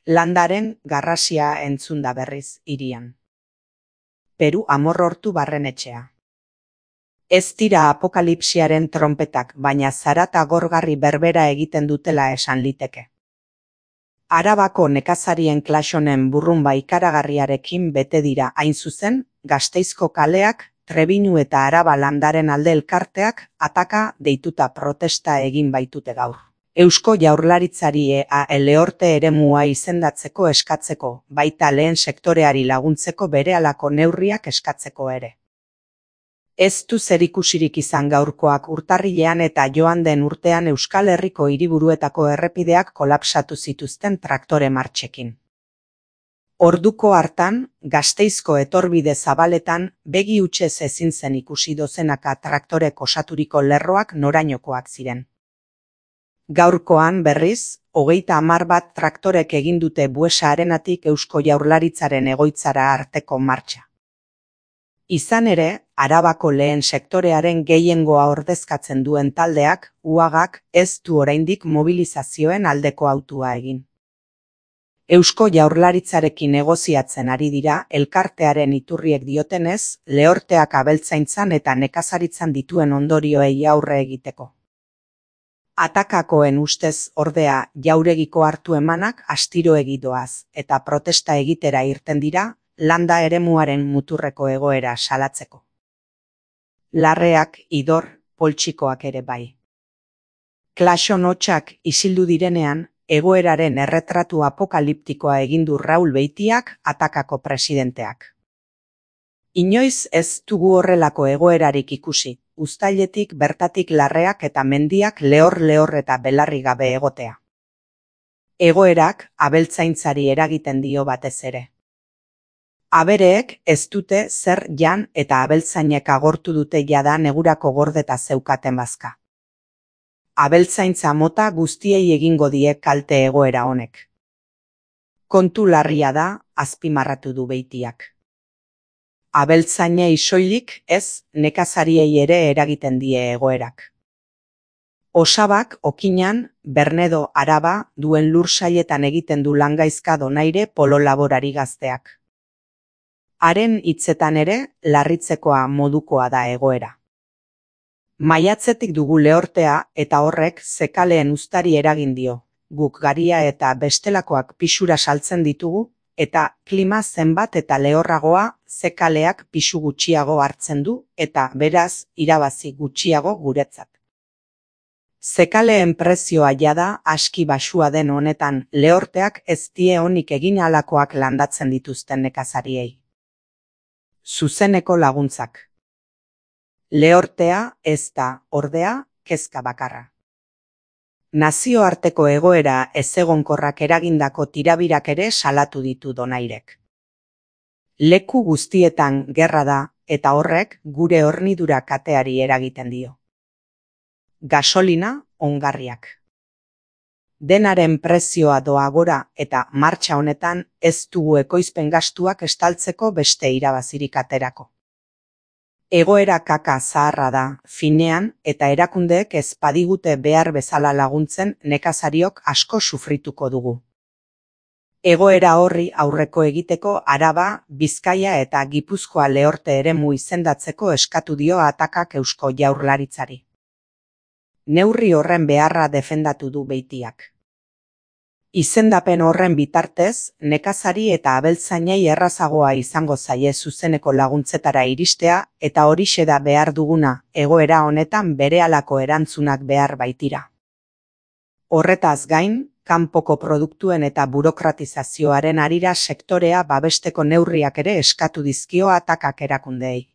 Landaren garrasia entzun da berriz hirian. Peru amorrortu barrenetxea. Ez dira apokalipsiaren tronpetak, baina zarata gorgarri berbera egiten dutela esan liteke. Arabako nekazarien klasonen burrunba ikaragarriarekin bete dira hain zuzen, Gasteizko kaleak, Trebinu eta Araba landaren alde elkarteak ataka deituta protesta egin baitute gaur. Eusko Jaurlaritzari Lehorte eremua izendatzeko eskatzeko, baita lehen sektoreari laguntzeko berehalako neurriak eskatzeko ere. Ez du zerikusirik izan gaurkoak urtarrilean eta joan den urtean Euskal Herriko hiriburuetako errepideak kolapsatu zituzten traktore martxekin. Orduko hartan, Gasteizko etorbide zabaletan, begi hutsez ezin zen ikusi dozenaka traktorek osaturiko lerroak norainokoak ziren. Gaurkoan berriz, 30 bat traktorek egin dute Buesa Arenatik Eusko Jaurlaritzaren egoitzara arteko martxa. Izan ere, Arabako lehen sektorearen gehiengoa ordezkatzen duen taldeak, UAGak, ez du oraindik mobilizazioen aldeko hautua egin. Eusko Jaurlaritzarekin negoziatzen ari dira, elkartearen iturriek diotenez, Lehorteak abeltzaintzan eta nekazaritzan dituen ondorioei aurre egiteko. Atakakoen ustez ordea jauregiko hartu emanak astiro egidoaz, eta protesta egitera irten dira, landa eremuaren muturreko egoera salatzeko. Larreak, idor, poltsikoak ere bai. Klaso notxak isildu direnean, egoeraren erretratu apokaliptikoa egin du Raul Beitiak, Atakako presidenteak. Inoiz ez dugu horrelako egoerarik ikusi, uztailetik bertatik larreak eta mendiak lehor eta belarri gabe egotea. Egoerak abeltzaintzari eragiten dio batez ere. Abereek ez dute zer jan eta abeltzainek agortu dute jada negurako gordeta zeukaten bazka. Abeltzaintza mota guztiei egingo die kalte egoera honek. Kontu larria da, azpimarratu du Beitiak. Abeltzainei soilik ez, nekazariei ere eragiten die egoerak. Osabak, Okinan, Bernedo, Araba, duen lursailetan egiten du langaizka Donaire polo laborari gazteak. Haren hitzetan ere, larritzekoa modukoa da egoera. Maiatzetik dugu Lehortea eta horrek zekaleen uztari eragin dio. Guk garia eta bestelakoak pisura saltzen ditugu, eta klima zenbat eta lehorragoa zekaleak pisu gutxiago hartzen du eta beraz irabazi gutxiago guretzat. Zekaleen prezioa jada aski baxua den honetan Lehorteak ez die onik egin halakoak landatzen dituzten nekazariei. Zuzeneko laguntzak. Lehortea ez da, ordea, kezka bakarra. Nazioarteko egoera ezegonkorrak eragindako tirabirak ere salatu ditu Donairek. Leku guztietan gerra da eta horrek gure hornidura kateari eragiten dio. Gasolina, ongarriak. Denaren prezioa doa gora eta martxa honetan ez dugu ekoizpen gastuak estaltzeko beste irabazirik aterako. Egoera kaka zaharra da, finean eta erakundeek ez badigute behar bezala laguntzen nekazariok asko sufrituko dugu. Egoera horri aurreko egiteko Araba, Bizkaia eta Gipuzkoa Lehorte eremu izendatzeko eskatu dio Atakak Eusko Jaurlaritzari. Neurri horren beharra defendatu du Beitiak. Izendapen horren bitartez, nekazari eta abeltzainei errazagoa izango zaie zuzeneko laguntzetara iristea eta horixe da behar duguna, egoera honetan berehalako erantzunak behar baitira. Horretaz gain, kanpoko produktuen eta burokratizazioaren harira sektorea babesteko neurriak ere eskatu dizkio Atakak erakundeei.